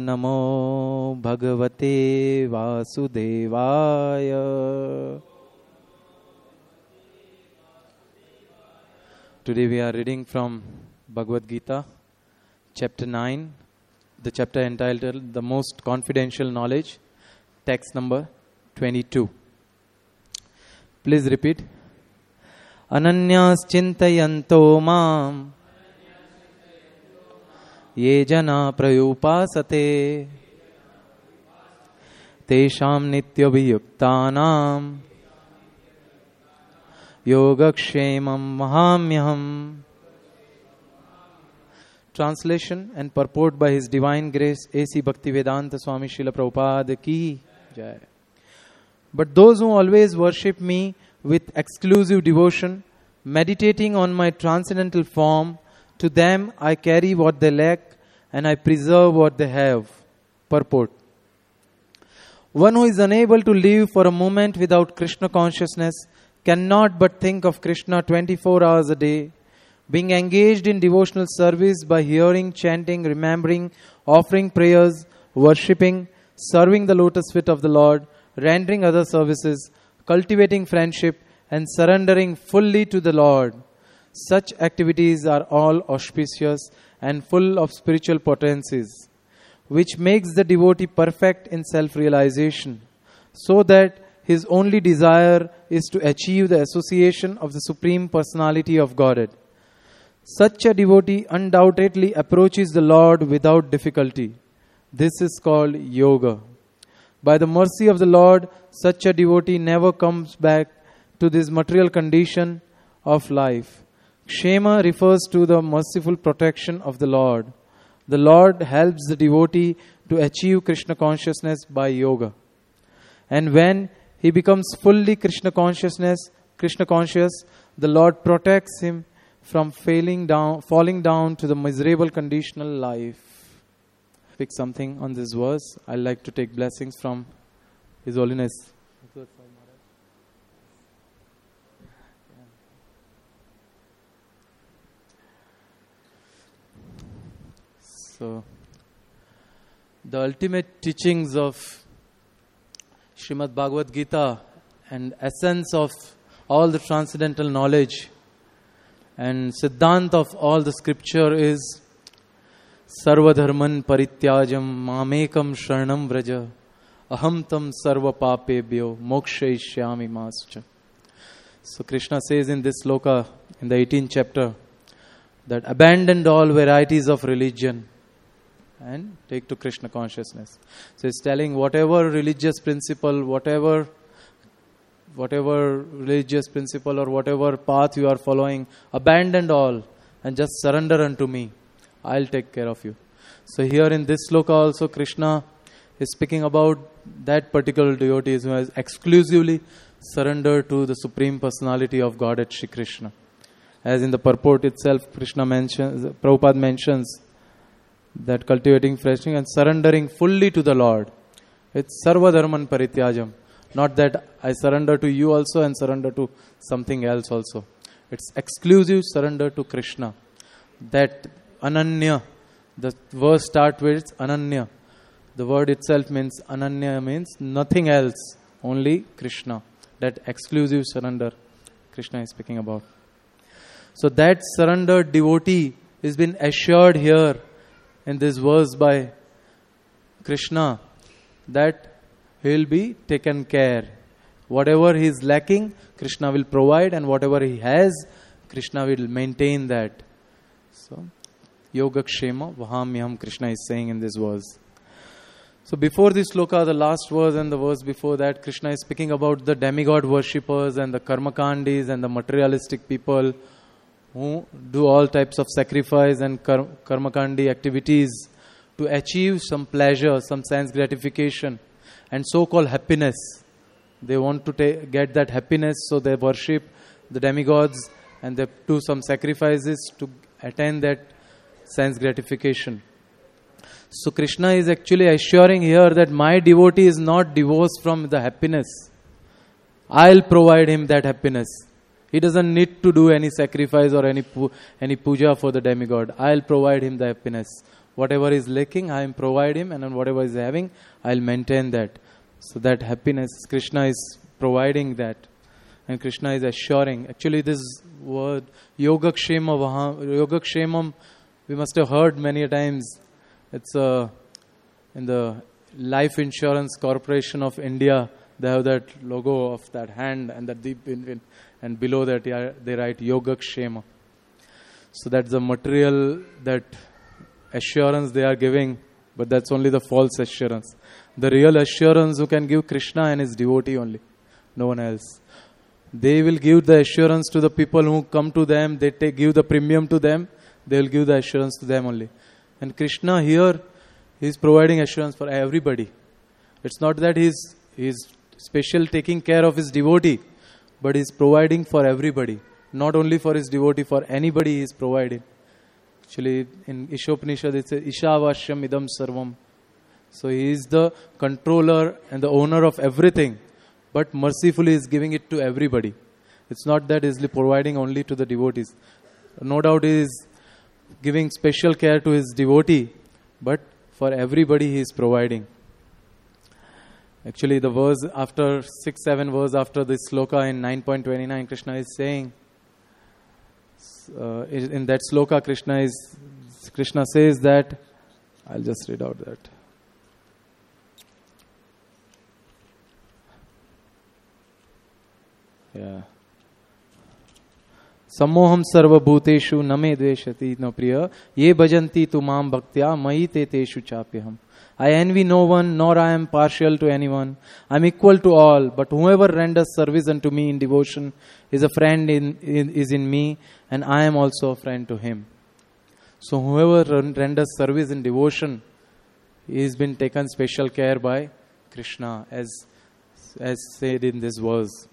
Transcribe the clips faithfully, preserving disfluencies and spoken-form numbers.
Namo Bhagavate Vasudevaya. Today we are reading from Bhagavad Gita, chapter nine, the chapter entitled The Most Confidential Knowledge, text number twenty-two. Please repeat. Ananyas chintayanto mam ye jana prayupasate tesham nityabhiyuktanam yogakshemam mahamyaham. Translation and purport by His Divine Grace A C Bhaktivedanta Swami Srila Prabhupada ki jai. But those who always worship me with exclusive devotion, meditating on my transcendental form, to them I carry what they lack and I preserve what they have. Purport. One who is unable to live for a moment without Krishna consciousness cannot but think of Krishna twenty-four hours a day, being engaged in devotional service by hearing, chanting, remembering, offering prayers, worshipping, serving the lotus feet of the Lord, rendering other services, cultivating friendship, and surrendering fully to the Lord. Such activities are all auspicious and full of spiritual potencies, which makes the devotee perfect in self-realization, so that his only desire is to achieve the association of the Supreme Personality of Godhead. Such a devotee undoubtedly approaches the Lord without difficulty. This is called yoga. By the mercy of the Lord, such a devotee never comes back to this material condition of life. Kshema refers to the merciful protection of the Lord. The Lord helps the devotee to achieve Krishna consciousness by yoga. And when he becomes fully Krishna consciousness, Krishna conscious, the Lord protects him from failing down, falling down to the miserable conditional life. Pick something on this verse. I'd like to take blessings from His Holiness. So, the ultimate teachings of Srimad Bhagavad Gita and essence of all the transcendental knowledge and siddhant of all the scripture is Sarva dharman parityajam mamekam sharanam vraja aham tam sarva papebhyo mokshayishyami mascha. So Krishna says in this sloka, in the eighteenth chapter, that abandon all varieties of religion and take to Krishna consciousness. So it's telling whatever religious principle, whatever whatever religious principle or whatever path you are following, abandon all and just surrender unto me. I'll take care of you. So here in this sloka also Krishna is speaking about that particular devotee who has exclusively surrendered to the Supreme Personality of Godhead Shri Krishna. As in the purport itself, Krishna mentions, Prabhupada mentions that cultivating friendship and surrendering fully to the Lord. It's sarva dharman parityajam. Not that I surrender to you also and surrender to something else also. It's exclusive surrender to Krishna. That ananya, the verse starts with ananya. The word itself means ananya, means nothing else, only Krishna. That exclusive surrender Krishna is speaking about. So that surrendered devotee is been assured here in this verse by Krishna that he will be taken care. Whatever he is lacking, Krishna will provide, and whatever he has, Krishna will maintain that. So, Yogakshema Vahamyam, Krishna is saying in this verse. So before this sloka, the last verse and the verse before that, Krishna is speaking about the demigod worshippers and the karmakandis and the materialistic people who do all types of sacrifice and kar- karmakandi activities to achieve some pleasure, some sense gratification and so-called happiness. They want to ta- get that happiness, so they worship the demigods and they do some sacrifices to attain that sense gratification. So Krishna is actually assuring here that my devotee is not divorced from the happiness. I'll provide him that happiness. He doesn't need to do any sacrifice or any pu- any puja for the demigod. I'll provide him the happiness. whatever is lacking, I am provide him, and whatever is having, I'll maintain that. So that happiness, Krishna is providing that. And Krishna is assuring. Actually, this word, Yogakshema Vaham, Yogakshemam, we must have heard many a times. It's uh, in the Life Insurance Corporation of India. They have that logo of that hand and that deep in, and below that they write Yogakshema. So that's the material, that assurance they are giving, but that's only the false assurance. The real assurance who can give, Krishna and his devotee only, no one else. They will give the assurance to the people who come to them. They take, give the premium to them. They will give the assurance to them only. And Krishna here, he is providing assurance for everybody. It's not that he is he is special taking care of his devotee, but he is providing for everybody. Not only for his devotee, for anybody he is providing. Actually, in Ishopanishad it says, Ishavashyam idam sarvam. So he is the controller and the owner of everything, but mercifully is giving it to everybody. It's not that he is providing only to the devotees. No doubt he is giving special care to his devotee, but for everybody he is providing. Actually, the verse after, six, seven verse after this sloka in nine point two nine, Krishna is saying, uh, in that sloka, Krishna is, Krishna says that, I'll just read out that. Yeah. Sammoham sarva bhuteshu name dveshati no priya ye bhajanti tu mam bhaktya mahi te teshu chapyaham. I envy no one, nor I am partial to anyone. I am equal to all, but whoever renders service unto me in devotion is a friend in, in is in me, and I am also a friend to him. So whoever renders service in devotion, he has been taken special care by Krishna, as as said in this verse.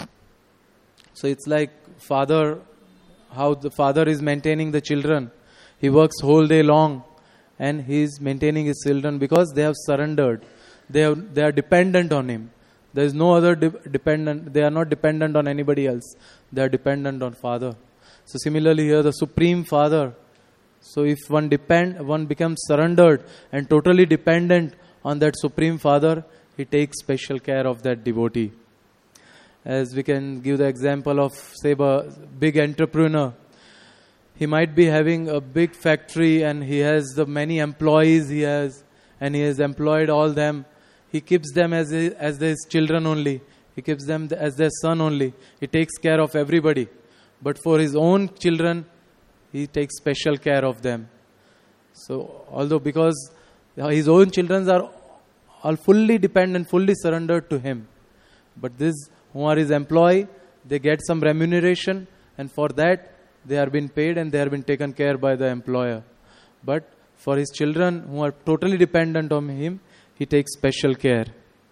So it's like father, how the father is maintaining the children. He works whole day long and he is maintaining his children because they have surrendered. They have, they are dependent on him. There is no other de- dependent. They are not dependent on anybody else. They are dependent on Father. So similarly here, the Supreme Father. So if one depend, one becomes surrendered and totally dependent on that Supreme Father, he takes special care of that devotee. As we can give the example of, say, a big entrepreneur. He might be having a big factory and he has the many employees he has, and he has employed all them. He keeps them as his, as his children only. He keeps them as their son only. He takes care of everybody. But for his own children, he takes special care of them. So, although because his own children are all fully dependent, fully surrendered to him. But this, who are his employee, they get some remuneration, and for that, they are being paid and they are being taken care by the employer. But for his children who are totally dependent on him, he takes special care.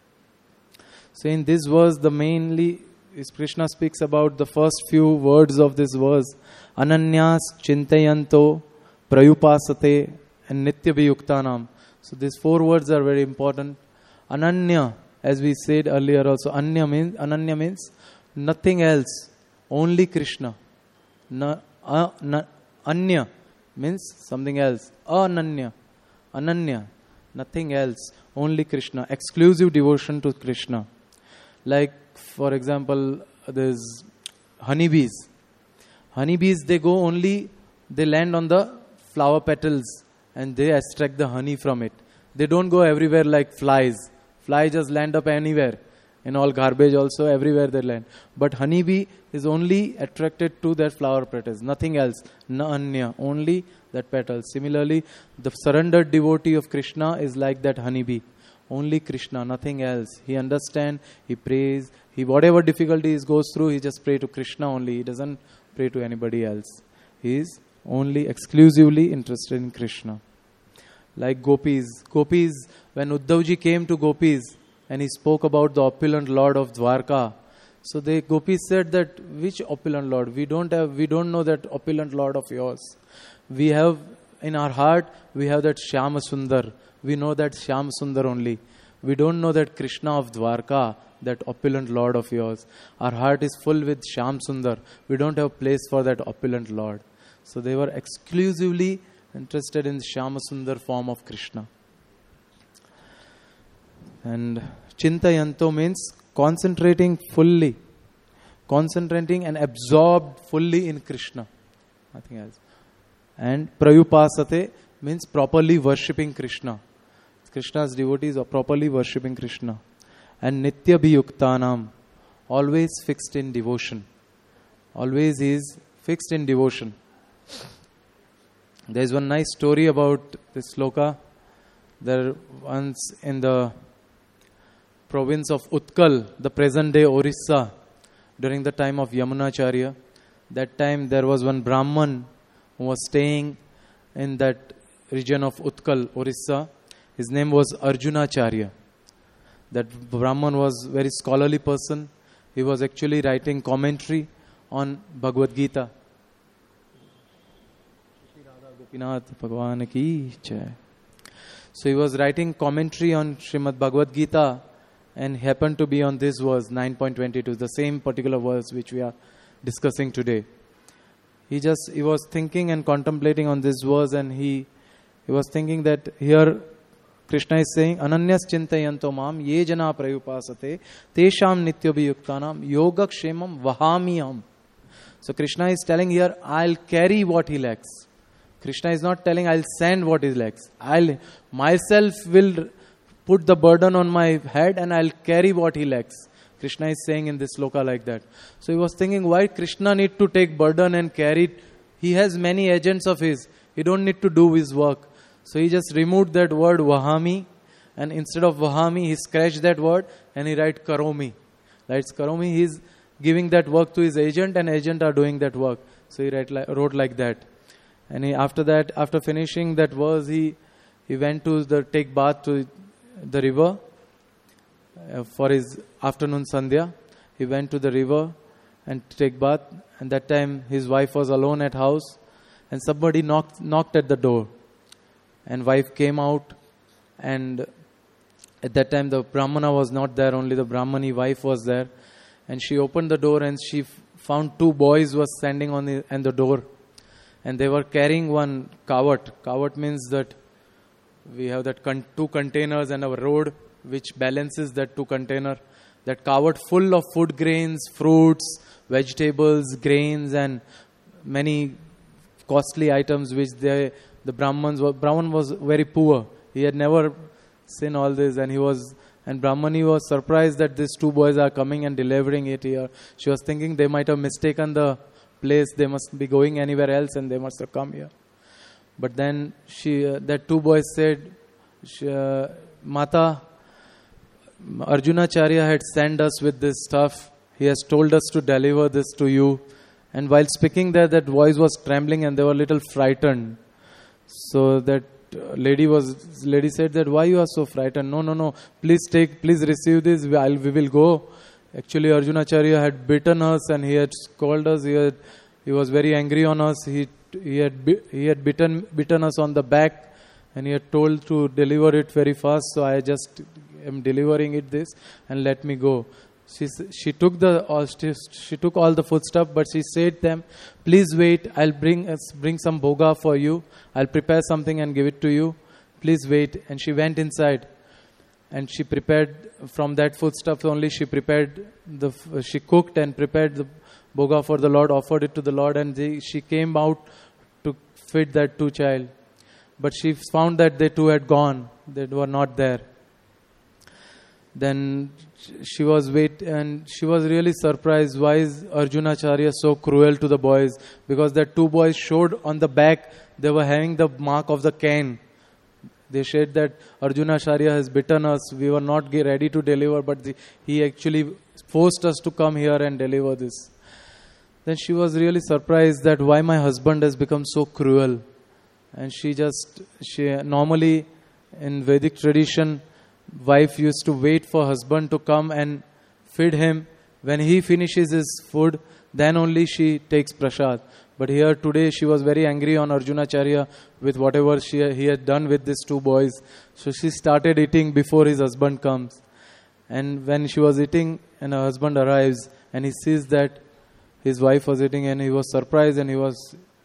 So in this verse, the mainly is Krishna speaks about the first few words of this verse. Ananyas chintayanto prayupasate and nitya viyuktanam. So these four words are very important. Ananya, as we said earlier also, Anya means, Ananya means nothing else, only Krishna. Na, uh, na, anya means something else. Ananya, Ananya, nothing else, only Krishna. Exclusive devotion to Krishna. Like, for example, there's honeybees. Honeybees, they go only, they land on the flower petals and they extract the honey from it. They don't go everywhere like flies. Flies just land up anywhere. In all garbage also, everywhere they land. But honeybee is only attracted to their flower petals, nothing else. Na anya, only that petal. Similarly, the surrendered devotee of Krishna is like that honeybee. Only Krishna, nothing else. He understands, he prays, he whatever difficulties goes through, he just pray to Krishna only. He doesn't pray to anybody else. He is only exclusively interested in Krishna. Like gopis. Gopis, when Uddhavji came to gopis, and he spoke about the opulent Lord of Dwarka. So the gopis said that, which opulent Lord? We don't have, we don't know that opulent Lord of yours. We have, in our heart, we have that Shyama Sundar. We know that Shyama Sundar only. We don't know that Krishna of Dwarka, that opulent Lord of yours. Our heart is full with Shyam Sundar. We don't have place for that opulent Lord. So they were exclusively interested in the Shyamasundar form of Krishna. And Chintayanto means concentrating fully, concentrating and absorbed fully in Krishna. Nothing else. And Prayupasate means properly worshipping Krishna. Krishna's devotees are properly worshipping Krishna. And Nitya Bhiyuktanam, always fixed in devotion. Always is fixed in devotion. There is one nice story about this sloka. There once in the province of Utkal, the present day Orissa, during the time of Yamunacharya, that time there was one Brahman who was staying in that region of Utkal, Orissa. His name was Arjunacharya. That Brahman was a very scholarly person. He was actually writing commentary on Bhagavad Gita. So he was writing commentary on Srimad Bhagavad Gita and happened to be on this verse, nine point twenty-two, the same particular verse which we are discussing today. He just, he was thinking and contemplating on this verse, and he, he was thinking that here Krishna is saying, Ananyas chintayanto mam ye jana prayupasate tesham nityabhiyuktanam yogakshemam vahamiyam. So Krishna is telling here, I'll carry what he lacks. Krishna is not telling I'll send what he lacks. I'll myself will put the burden on my head and I'll carry what he lacks. Krishna is saying in this sloka like that. So he was thinking, why Krishna need to take burden and carry it? He has many agents of his. He don't need to do his work. So he just removed that word Vahami, and instead of Vahami, he scratched that word and he write Karomi. Writes Karomi. He is giving that work to his agent, and agent are doing that work. So he write like, wrote like that. And he, after that, after finishing that verse, he he went to the take bath to the river uh, for his afternoon sandhya. He went to the river and take bath. And that time his wife was alone at house, and somebody knocked knocked at the door. And wife came out, and at that time the Brahmana was not there, only the Brahmani wife was there. And she opened the door and she f- found two boys was standing on the, on the door. And they were carrying one kavat. Kavat means that we have that con- two containers and a road which balances that two container. That kavat full of food grains, fruits, vegetables, grains, and many costly items which they, the Brahmans were, Brahman was very poor. He had never seen all this, and he was, and Brahmani was surprised that these two boys are coming and delivering it here. She was thinking they might have mistaken the place, they must be going anywhere else and they must have come here. But then she, uh, that two boys said, she, uh, Mata, Arjunacharya had sent us with this stuff. He has told us to deliver this to you. And while speaking there, that voice was trembling and they were a little frightened. So that lady was, lady said that, why you are so frightened? No, no, no. Please take, please receive this. We, I'll, we will go. Actually, Arjunacharya had beaten us and he had scolded us. He had, he was very angry on us. He he had he had bitten bitten us on the back, and he had told to deliver it very fast. So I just am delivering it this, and let me go. She she took the all she, she took all the food stuff, but she said them, please wait. I'll bring us bring some bhoga for you. I'll prepare something and give it to you. Please wait. And she went inside. And she prepared from that foodstuff only. She prepared the. She cooked and prepared the bhoga for the Lord, offered it to the Lord, and they, she came out to feed that two child. But she found that they two had gone. They were not there. Then she was wait, and she was really surprised. Why is Arjunacharya so cruel to the boys? Because the two boys showed on the back they were having the mark of the cane. They said that Arjunacharya has bitten us. We were not ready to deliver, but the, he actually forced us to come here and deliver this. Then she was really surprised that why my husband has become so cruel. And she just, she normally in Vedic tradition, wife used to wait for husband to come and feed him. When he finishes his food, then only she takes prasad. But here today she was very angry on Arjunacharya with whatever she he had done with these two boys. So she started eating before his husband comes. And when she was eating and her husband arrives and he sees that his wife was eating, and he was surprised and he was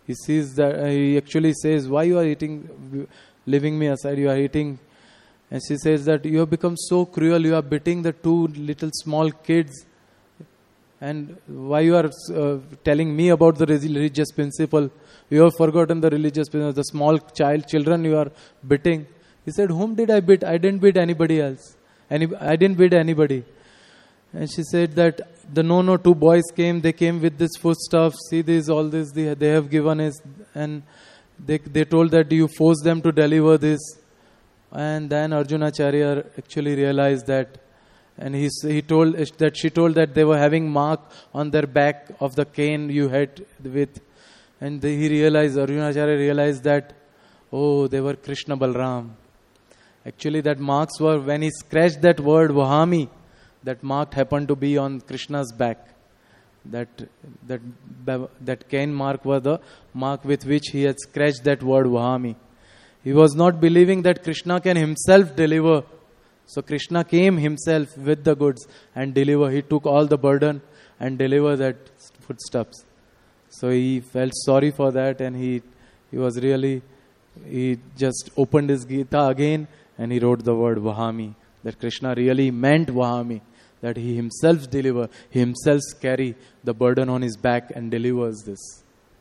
He sees that, uh, he actually says, why you are eating, leaving me aside, you are eating. And she says that you have become so cruel, you are beating the two little small kids. And why you are uh, telling me about the religious principle? You have forgotten the religious principle. The small child, children you are beating. He said, whom did I beat? I didn't beat anybody else. Any, I didn't beat anybody. And she said that the no, no, two boys came. They came with this foodstuff. See this, all this they, they have given us. And they, they told that you force them to deliver this. And then Arjunacharya actually realized that. And he he told that she told that they were having mark on their back of the cane you hit with, and the, he realized Arjunacharya realized that, oh, they were Krishna Balram. Actually, that marks were when he scratched that word Vahami, that mark happened to be on Krishna's back. That that that cane mark was the mark with which he had scratched that word Vahami. He was not believing that Krishna can himself deliver. So Krishna came himself with the goods and deliver. He took all the burden and delivered that footsteps. So he felt sorry for that, and he he was really, he just opened his Gita again and he wrote the word Vahami. That Krishna really meant Vahami. That he himself deliver, he himself carry the burden on his back and delivers this.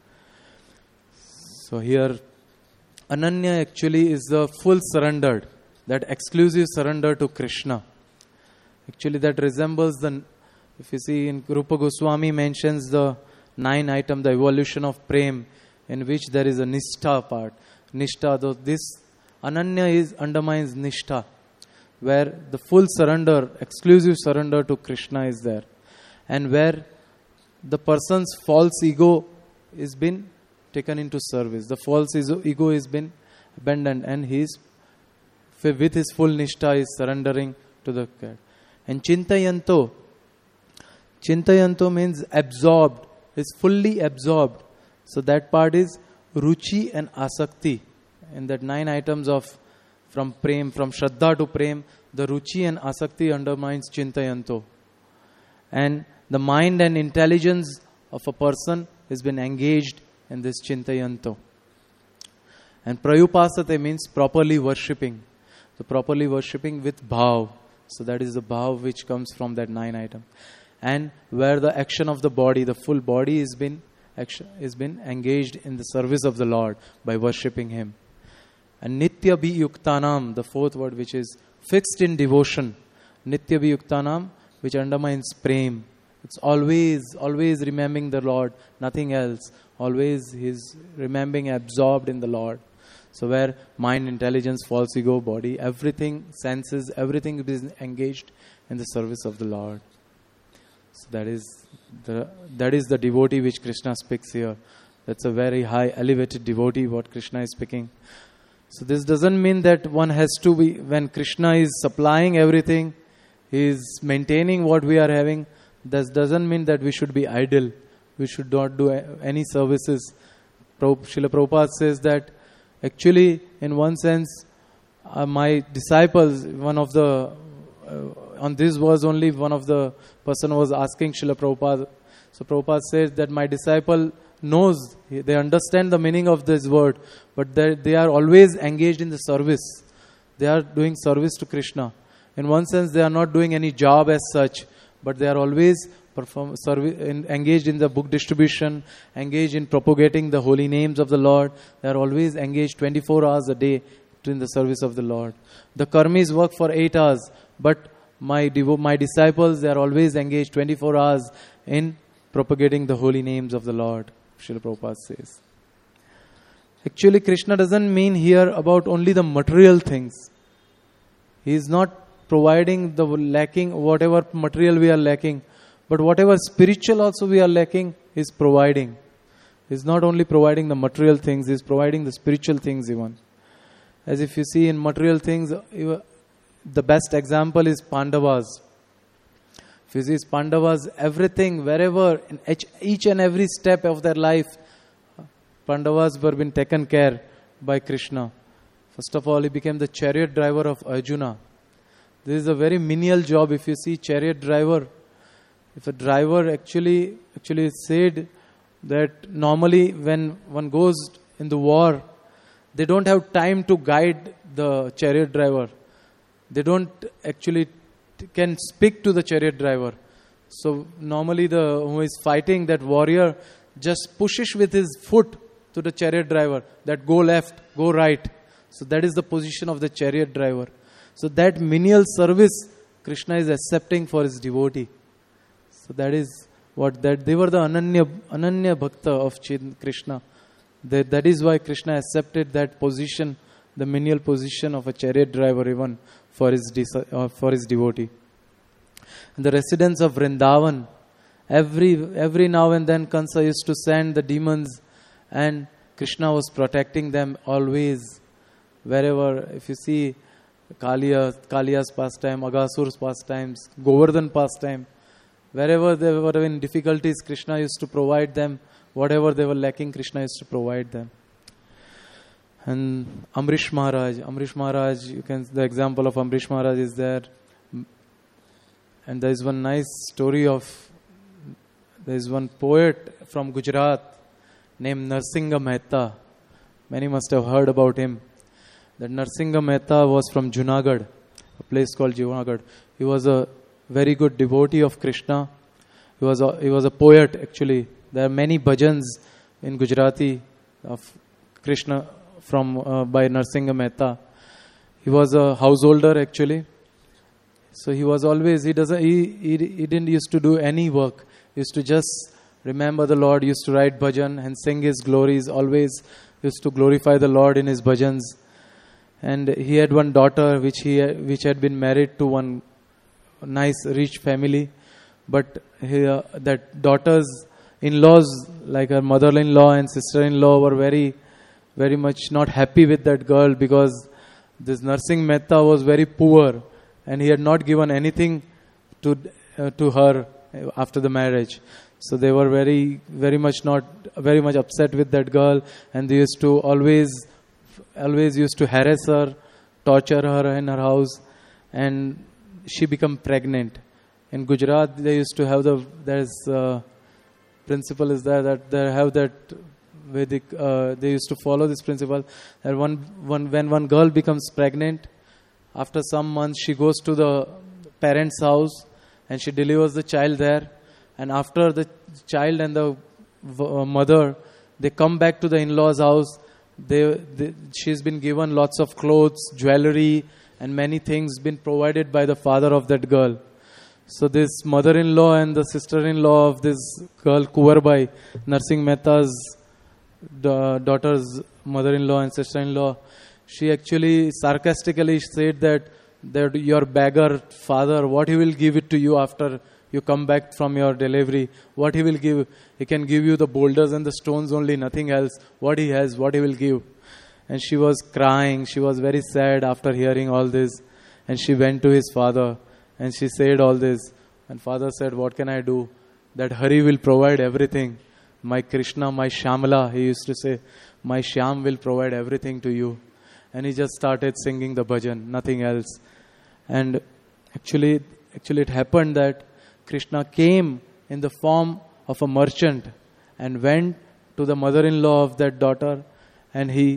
So here Ananya actually is the full surrendered. That exclusive surrender to Krishna. Actually, that resembles the, if you see in Rupa Goswami mentions the nine item, the evolution of Prem, in which there is a Nishtha part. Nishtha, though this Ananya is undermines Nishtha, where the full surrender, exclusive surrender to Krishna is there. And where the person's false ego is been taken into service. The false ego is been abandoned, and he is with his full nishtha is surrendering to the God. And Chintayanto, Chintayanto means absorbed, is fully absorbed. So that part is Ruchi and Asakti. In that nine items of from Prem, from Shraddha to Prem, the Ruchi and Asakti undermines Chintayanto. And the mind and intelligence of a person has been engaged in this Chintayanto. And Prayupasate means properly worshipping. So properly worshipping with bhav. So that is the bhav which comes from that nine item. And where the action of the body, the full body is been action is been engaged in the service of the Lord by worshipping Him. And Nitya Bhi Yuktanam, the fourth word which is fixed in devotion. Nitya Bhi Yuktanam, which undermines prem. It's always, always remembering the Lord, nothing else. Always He's remembering, absorbed in the Lord. So where mind, intelligence, false ego, body, everything, senses, everything is engaged in the service of the Lord. So that is the that is the devotee which Krishna speaks here. That's a very high, elevated devotee what Krishna is speaking. So this doesn't mean that one has to be, when Krishna is supplying everything, He is maintaining what we are having. That doesn't mean that we should be idle. We should not do any services. Srila Prabhupada says that actually, in one sense, uh, my disciples, one of the, uh, on this was only one of the person was asking Srila Prabhupada. So Prabhupada says that my disciple knows, they understand the meaning of this word, but they, they are always engaged in the service. They are doing service to Krishna. In one sense, they are not doing any job as such, but they are always perform service, in, engaged in the book distribution, engaged in propagating the holy names of the Lord. They are always engaged twenty-four hours a day in the service of the Lord. The karmis work for eight hours, but my devo- my disciples, they are always engaged twenty-four hours in propagating the holy names of the Lord, Srila Prabhupada says. Actually, Krishna doesn't mean here about only the material things. He is not providing the lacking, whatever material we are lacking, but whatever spiritual also we are lacking, He is providing. He is not only providing the material things, He is providing the spiritual things even. As if you see in material things, the best example is Pandavas. If you see Pandavas, everything, wherever, in each and every step of their life, Pandavas were being taken care by Krishna. First of all, he became the chariot driver of Arjuna. This is a very menial job. If you see chariot driver, if a driver actually actually said that normally when one goes in the war, they don't have time to guide the chariot driver. They don't actually t- can speak to the chariot driver. So normally the who is fighting, that warrior just pushes with his foot to the chariot driver that go left, go right. So that is the position of the chariot driver. So that menial service Krishna is accepting for his devotee. So that is what that they were the Ananya Ananya Bhakta of Chin Krishna. That, that is why Krishna accepted that position, the menial position of a chariot driver, even for his de- uh, for his devotee. And the residents of Vrindavan, every every now and then Kansa used to send the demons, and Krishna was protecting them always. Wherever, if you see Kaliya, Kaliya's pastime, Agasur's pastimes, Govardhan pastime, wherever they were in difficulties, Krishna used to provide them. Whatever they were lacking, Krishna used to provide them. And Amrish Maharaj, Amrish Maharaj, you can the example of Amrish Maharaj is there. And there is one nice story of, there is one poet from Gujarat named Narsingha Mehta. Many must have heard about him. That Narsingha Mehta was from Junagadh, a place called Junagadh. He was a very good devotee of Krishna. He was a, he was a poet actually. There are many bhajans in Gujarati of Krishna from uh, by Narsingha Mehta. He was a householder actually. So he was always, he doesn't, he, he, he didn't used to do any work. He used to just remember the Lord, used to write bhajan and sing his glories, always used to glorify the Lord in his bhajans. And he had one daughter which he which had been married to one nice rich family. But he, uh, that daughter's in-laws, like her mother-in-law and sister-in-law, were very, very much not happy with that girl because this Narsingh Mehta was very poor. And he had not given anything to uh, to her after the marriage. So they were very, very much not, very much upset with that girl. And they used to always, always used to harass her, torture her in her house. And she became pregnant. In Gujarat, they used to have the, there's uh, principle is there that they have that Vedic, uh, they used to follow this principle. That one, one, when one girl becomes pregnant, after some months, she goes to the parents' house and she delivers the child there. And after the child and the uh, mother, they come back to the in-laws' house. They, they, she's been given lots of clothes, jewelry, and many things been provided by the father of that girl. So this mother-in-law and the sister-in-law of this girl, Kuwarbai, Narsingh Mehta's da- daughter's mother-in-law and sister-in-law, she actually sarcastically said that, that your beggar father, what he will give it to you after you come back from your delivery? What he will give? He can give you the boulders and the stones only, nothing else. What he has, what he will give. And she was crying. She was very sad after hearing all this. And she went to his father and she said all this. And father said, what can I do? That Hari will provide everything. My Krishna, my Shyamala, he used to say, my Shyam will provide everything to you. And he just started singing the bhajan, nothing else. And actually, actually it happened that Krishna came in the form of a merchant and went to the mother-in-law of that daughter, and he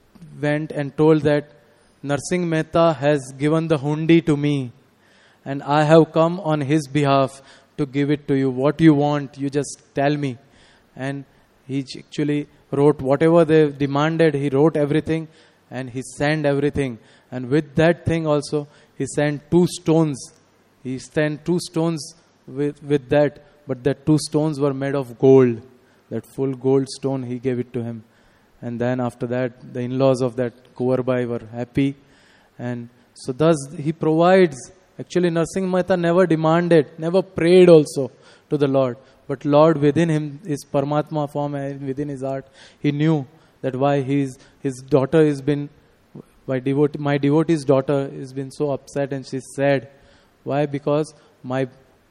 went and told that Narsingh Mehta has given the hundi to me and I have come on his behalf to give it to you. What you want, you just tell me. And he actually wrote whatever they demanded, he wrote everything. And he sent everything. And with that thing also, he sent two stones. He sent two stones with, with that. But that two stones were made of gold. That full gold stone, he gave it to him. And then after that, the in-laws of that Kuwarbai were happy. And so thus, he provides. Actually, Narsingh Mehta never demanded, never prayed also to the Lord. But Lord within him, his Paramatma form, within his heart, he knew that why his his daughter has been, my devotee, my devotee's daughter has been so upset and she's sad. Why? Because my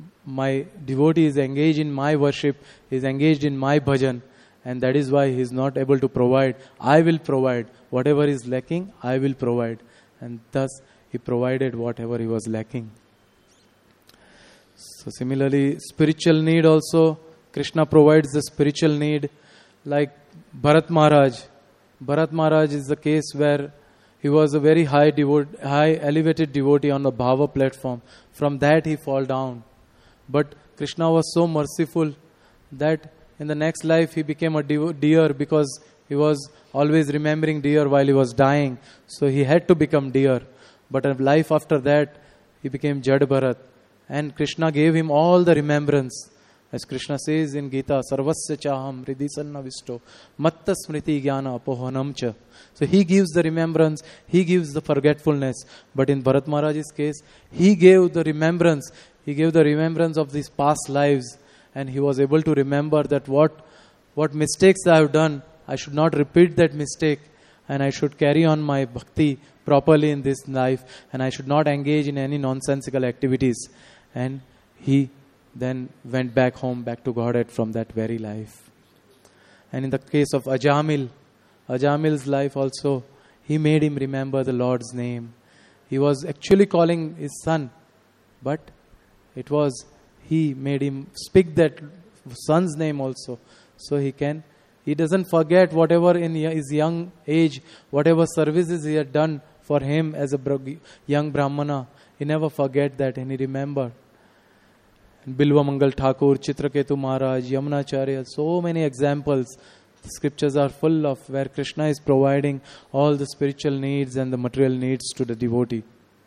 my devotee is engaged in my worship, is engaged in my bhajan, and that is why he is not able to provide. I will provide. Whatever is lacking, I will provide. And thus, he provided whatever he was lacking. So similarly, spiritual need also, Krishna provides the spiritual need, like Bharat Maharaj. Bharat Maharaj is the case where he was a very high devote, high elevated devotee on the Bhava platform. From that he fall down. But Krishna was so merciful that in the next life he became a devo- deer, because he was always remembering deer while he was dying. So he had to become deer. But in life after that, he became Jad Bharat. And Krishna gave him all the remembrance. As Krishna says in Gita, Sarvasya chaham hridhi sanna visto matta smriti jnana apohanam cha. So he gives the remembrance, he gives the forgetfulness. But in Bharat Maharaj's case, he gave the remembrance. He gave the remembrance of these past lives. And he was able to remember that what, what mistakes I have done, I should not repeat that mistake. And I should carry on my bhakti properly in this life. And I should not engage in any nonsensical activities. And he then went back home, back to Godhead from that very life. And in the case of Ajamil, Ajamil's life also, he made him remember the Lord's name. He was actually calling his son, but it was, he made him speak that son's name also. So he can, he doesn't forget whatever in his young age, whatever services he had done for him as a young Brahmana. He never forget that, and he remembered. Bilva Mangal Thakur, Chitraketu Maharaj, Yamunacharya, so many examples. The scriptures are full of where Krishna is providing all the spiritual needs and the material needs to the devotee.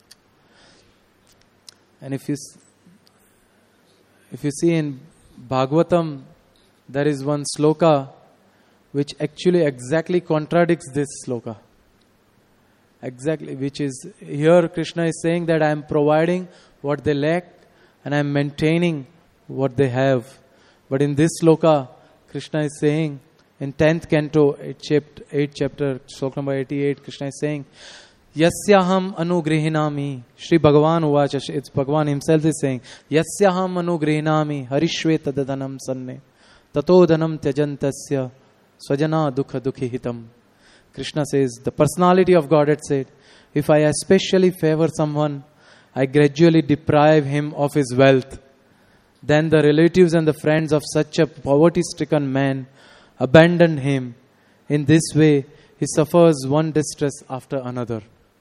And if you if you see in Bhagavatam, there is one sloka which actually exactly contradicts this sloka. Exactly, which is, here Krishna is saying that I am providing what they lack and I am maintaining what they have. But in this sloka, Krishna is saying, in tenth canto, eighth chapter, sloka number eighty-eight, Krishna is saying, Yasyaham anugrihinami. Shri Bhagavan Uvacha, it's Bhagavan himself is saying, Yasyaham anugrihinami harishve tadadanam sanne tato dhanam tyajantasya swajana dukha dukhi hitam. Krishna says, the personality of Godhead said, if I especially favor someone, I gradually deprive him of his wealth. Then the relatives and the friends of such a poverty-stricken man abandon him. In this way, he suffers one distress after another.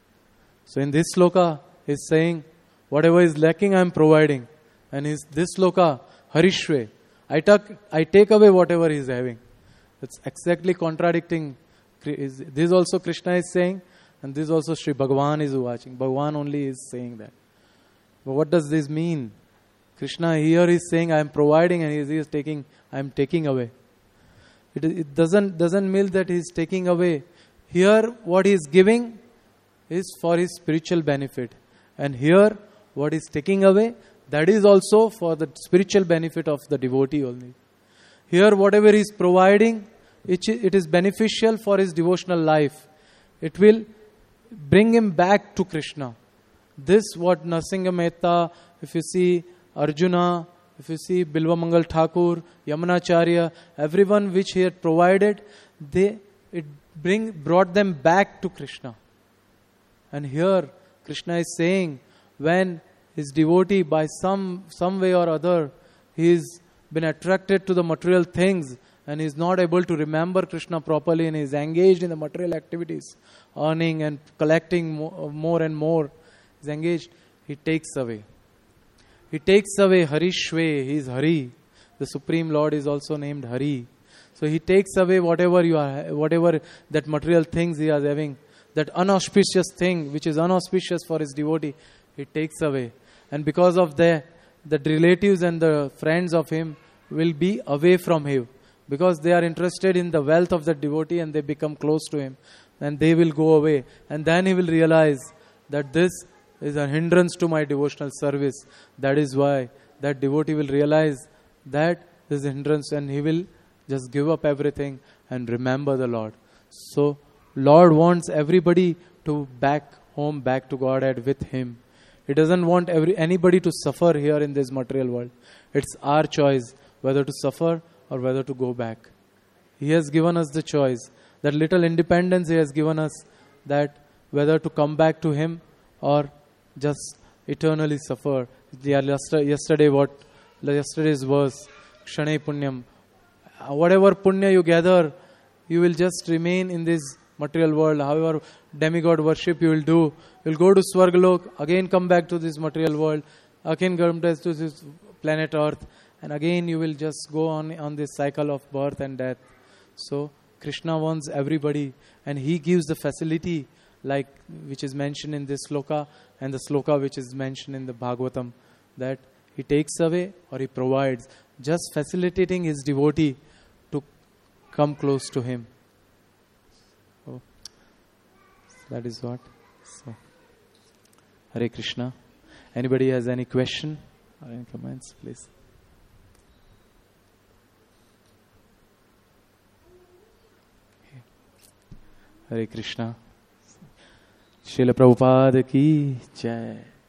So in this sloka, he is saying, whatever is lacking, I am providing. And in this sloka, Harishve, I, tuck, I take away whatever he is having. It's exactly contradicting. This also Krishna is saying, and this also Sri Bhagavan is watching. Bhagavan only is saying that. But what does this mean? Krishna here is saying, I am providing, and he is taking, I am taking away. It, it doesn't, doesn't mean that he is taking away. Here, what he is giving is for his spiritual benefit. And here, what is taking away, that is also for the spiritual benefit of the devotee only. Here, whatever he is providing, it, it is beneficial for his devotional life. It will bring him back to Krishna. This, what Narsingha Mehta, if you see Arjuna, if you see Bilva Mangal Thakur, Yamunacharya, everyone which he had provided, they it bring brought them back to Krishna. And here Krishna is saying, when his devotee by some some way or other, he is been attracted to the material things and is not able to remember Krishna properly and is engaged in the material activities, earning and collecting more, more and more, is engaged, he takes away. He takes away Harishve, he is Hari. The Supreme Lord is also named Hari. So he takes away whatever you are, whatever that material things he is having, that unauspicious thing which is unauspicious for his devotee, he takes away. And because of that, the relatives and the friends of him will be away from him, because they are interested in the wealth of the devotee and they become close to him, and they will go away. And then he will realize that this is a hindrance to my devotional service. That is why that devotee will realize that this is a hindrance, and he will just give up everything and remember the Lord. So Lord wants everybody to back home, back to Godhead with him. He doesn't want every anybody to suffer here in this material world. It's our choice whether to suffer or whether to go back. He has given us the choice. That little independence he has given us, that whether to come back to him or just eternally suffer. Yesterday, what yesterday's verse, kshane punyam. Whatever punya you gather, you will just remain in this material world. However demigod worship you will do, you will go to Swargalok, again come back to this material world, again come back to this planet Earth, and again you will just go on on this cycle of birth and death. So Krishna wants everybody, and he gives the facility like which is mentioned in this sloka and the sloka which is mentioned in the Bhagavatam, that he takes away or he provides, just facilitating his devotee to come close to him. So, that is what. So, Hare Krishna. Anybody has any question or any comments, please? Okay. Hare Krishna. Srila Prabhupada ki jai.